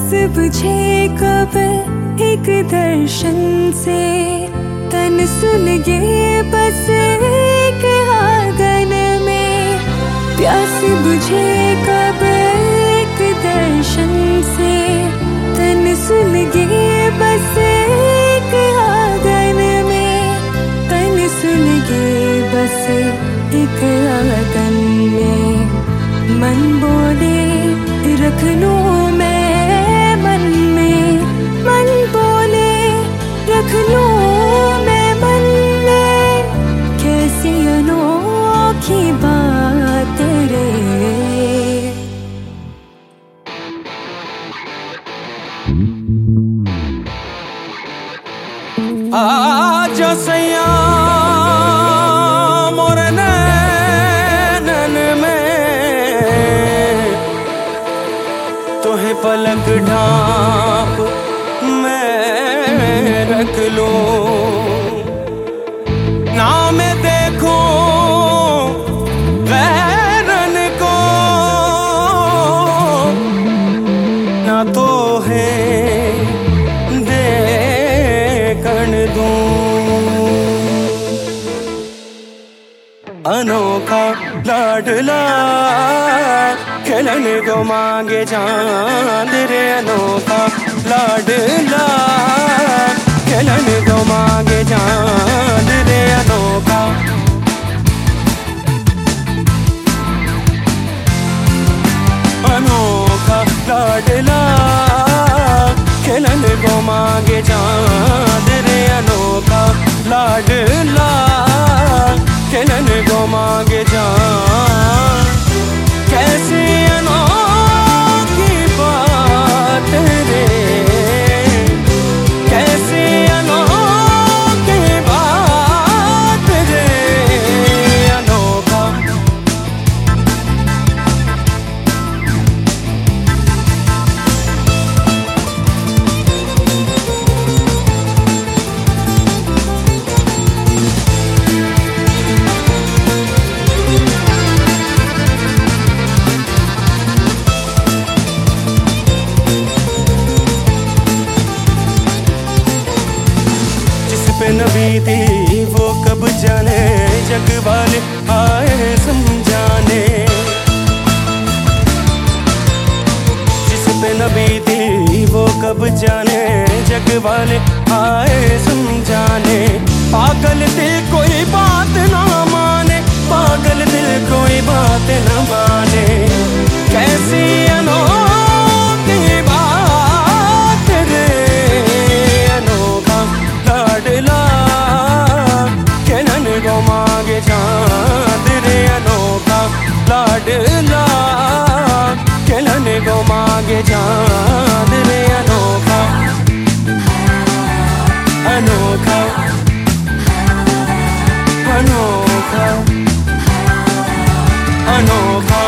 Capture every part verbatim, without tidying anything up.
बुझे कब एक दर्शन से, तन सुलगे बस एक आंगन में। प्यास बुझे कब एक दर्शन से, तन सुलगे बस एक आंगन में। तन सुलगे बस एक आंगन में। मन बोले रख लूं मैं मन में, मन बोले रख लूं मैं मन में। कैसी अनोखी बात रे। आजा सैया मोरे नैनन में, तोहे पलक ढांप मैं रख लूं। ना मैं देखूं गैरन को, ना तो है देखण दूं। अनोखा लाडला खेलन को मांगे चांद रे। अनोखा लाडला खेलन को मांगे चांद रे। अनोखा अनोखा लाडला खेलन को मांगे चांद रे। अनोखा लाडला खेलन को मांगे चांद। कैसी अनोखी बात रे, कैसी अनोखी बात रे। अनोखा न बीती वो कब जाने, जग वाले आए समझाने। जिस पे न बीती वो कब जाने, जग वाले आए समझाने। पागल दिल कोई बात ना माने, पागल दिल कोई बात न माने। कैसी अनोखी बात रे। अनोखा लाडला खेलन को मांगे चांद रे। अनोखा लाडला खेलन को मांगे चांद रे। अनोखा अनोखा अनोखा अनोखा।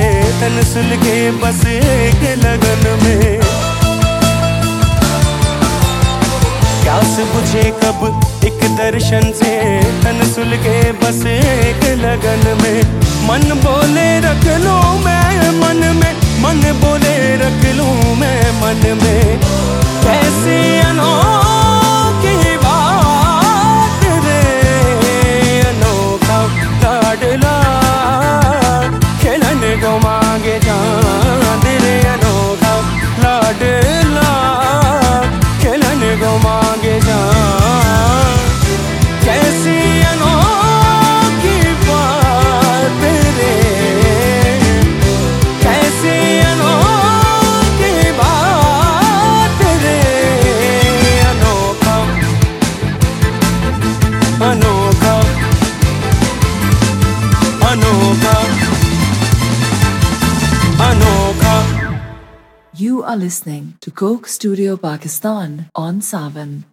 तन सुलगे बस एक लगन में। प्यास बुझे कब एक दर्शन से, तन सुलगे बस एक लगन में। मन बोले रख लूं मैं मन में, मन बोले रख लूं मैं मन में। कैसी अनोखी बात रे, अनोखा लाडला खिलन को मांगे चांद रे। अनोखा लाडला खिलन को मांगे चांद। कैसी अनोखी बात रे, कैसी अनोखी बात रे। अनोखा अनोखा अनोखा अनोखा। You are listening to Coke Studio Pakistan on Savan.